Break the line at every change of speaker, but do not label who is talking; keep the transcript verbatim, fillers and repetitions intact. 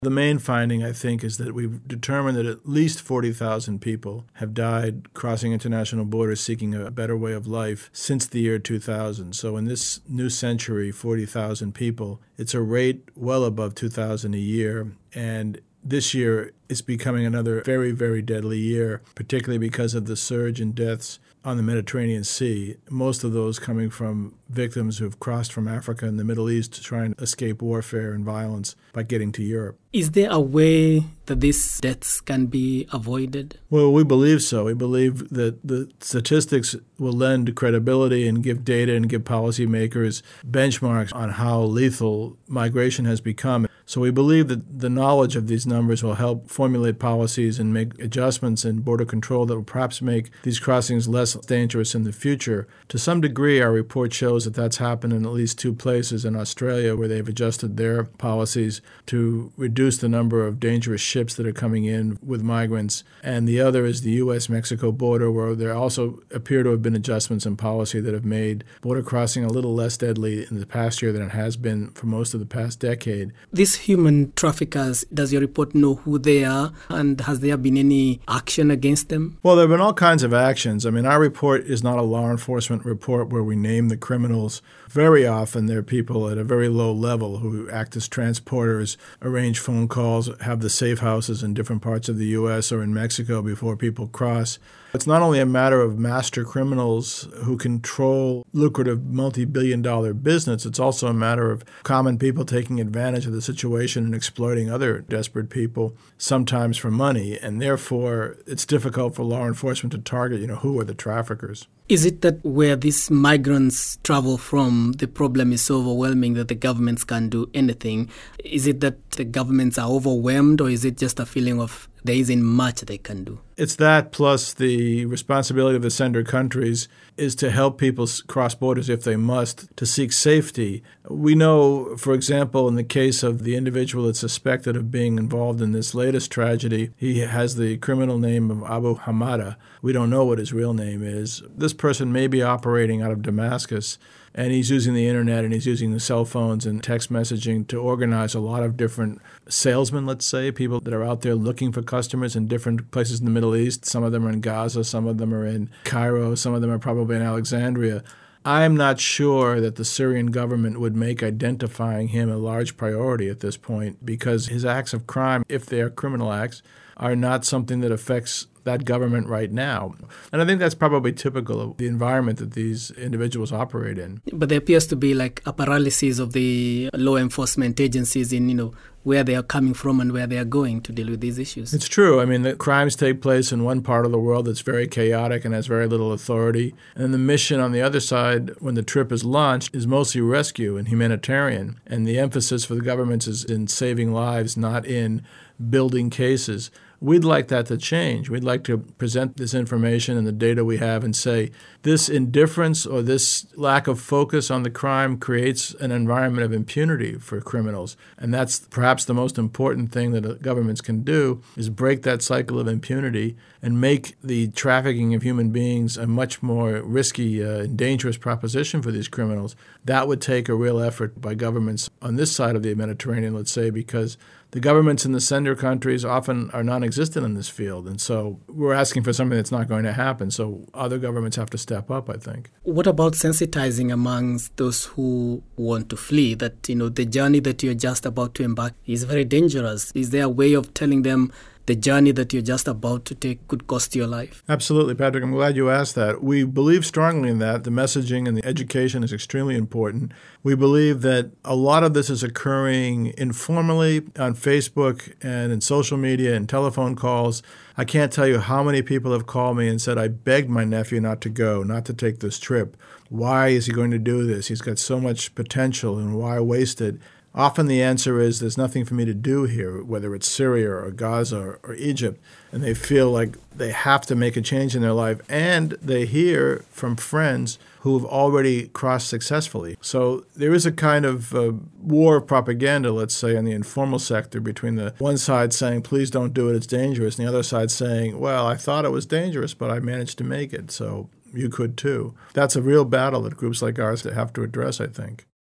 The main finding, I think, is that we've determined that at least forty thousand people have died crossing international borders seeking a better way of life since the year two thousand. So in this new century, forty thousand people, it's a rate well above two thousand a year. And this year is becoming another very, very deadly year, particularly because of the surge in deaths on the Mediterranean Sea, most of those coming from victims who have crossed from Africa and the Middle East to try and escape warfare and violence by getting to Europe.
Is there a way that these deaths can be avoided?
Well, we believe so. We believe that the statistics will lend credibility and give data and give policymakers benchmarks on how lethal migration has become. So we believe that the knowledge of these numbers will help formulate policies and make adjustments in border control that will perhaps make these crossings less dangerous in the future. To some degree, our report shows that that's happened in at least two places in Australia where they've adjusted their policies to reduce the number of dangerous ships that are coming in with migrants. And the other is the U S Mexico border, where there also appear to have been adjustments in policy that have made border crossing a little less deadly in the past year than it has been for most of the past decade.
These human traffickers, does your report know who they are, and has there been any action against them?
Well, there have been all kinds of actions. I mean, our report is not a law enforcement report where we name the criminals. Very often there are people at a very low level who act as transporters, arrange phone calls, have the safe houses in different parts of the U S or in Mexico before people cross. It's not only a matter of master criminals who control lucrative multi-billion dollar business, it's also a matter of common people taking advantage of the situation and exploiting other desperate people, sometimes for money. And therefore, it's difficult for law enforcement to target, you know, who are the traffickers.
Is it that where these migrants travel from, the problem is so overwhelming that the governments can't do anything? Is it that the governments are overwhelmed, or is it just a feeling of there isn't much they can do?
It's that, plus the responsibility of the sender countries is to help people cross borders if they must, to seek safety. We know, for example, in the case of the individual that's suspected of being involved in this latest tragedy, he has the criminal name of Abu Hamada. We don't know what his real name is. This person may be operating out of Damascus, and he's using the internet and he's using the cell phones and text messaging to organize a lot of different salesmen, let's say, people that are out there looking for customers in different places in the Middle East. Some of them are in Gaza, some of them are in Cairo, some of them are probably in Alexandria. I'm not sure that the Syrian government would make identifying him a large priority at this point, because his acts of crime, if they are criminal acts, are not something that affects that government right now. And I think that's probably typical of the environment that these individuals operate in.
But there appears to be like a paralysis of the law enforcement agencies in, you know, where they are coming from and where they are going to deal with these issues.
It's true. I mean, the crimes take place in one part of the world that's very chaotic and has very little authority. And the mission on the other side, when the trip is launched, is mostly rescue and humanitarian. And the emphasis for the governments is in saving lives, not in building cases. We'd like that to change. We'd like to present this information and the data we have and say, this indifference or this lack of focus on the crime creates an environment of impunity for criminals. And that's perhaps the most important thing that governments can do, is break that cycle of impunity and make the trafficking of human beings a much more risky uh, and dangerous proposition for these criminals. That would take a real effort by governments on this side of the Mediterranean, let's say, because the governments in the sender countries often are non-existent in this field. And so we're asking for something that's not going to happen. So other governments have to step up, I think.
What about sensitizing amongst those who want to flee, that, you know, the journey that you're just about to embark is very dangerous? Is there a way of telling them the journey that you're just about to take could cost your life?
Absolutely, Patrick. I'm glad you asked that. We believe strongly in that. The messaging and the education is extremely important. We believe that a lot of this is occurring informally on Facebook and in social media and telephone calls. I can't tell you how many people have called me and said, I begged my nephew not to go, not to take this trip. Why is he going to do this? He's got so much potential, and why waste it? Often the answer is, there's nothing for me to do here, whether it's Syria or Gaza or, or Egypt, and they feel like they have to make a change in their life, and they hear from friends who have already crossed successfully. So there is a kind of uh, war of propaganda, let's say, in the informal sector between the one side saying, please don't do it, it's dangerous, and the other side saying, well, I thought it was dangerous, but I managed to make it, so you could too. That's a real battle that groups like ours have to address, I think.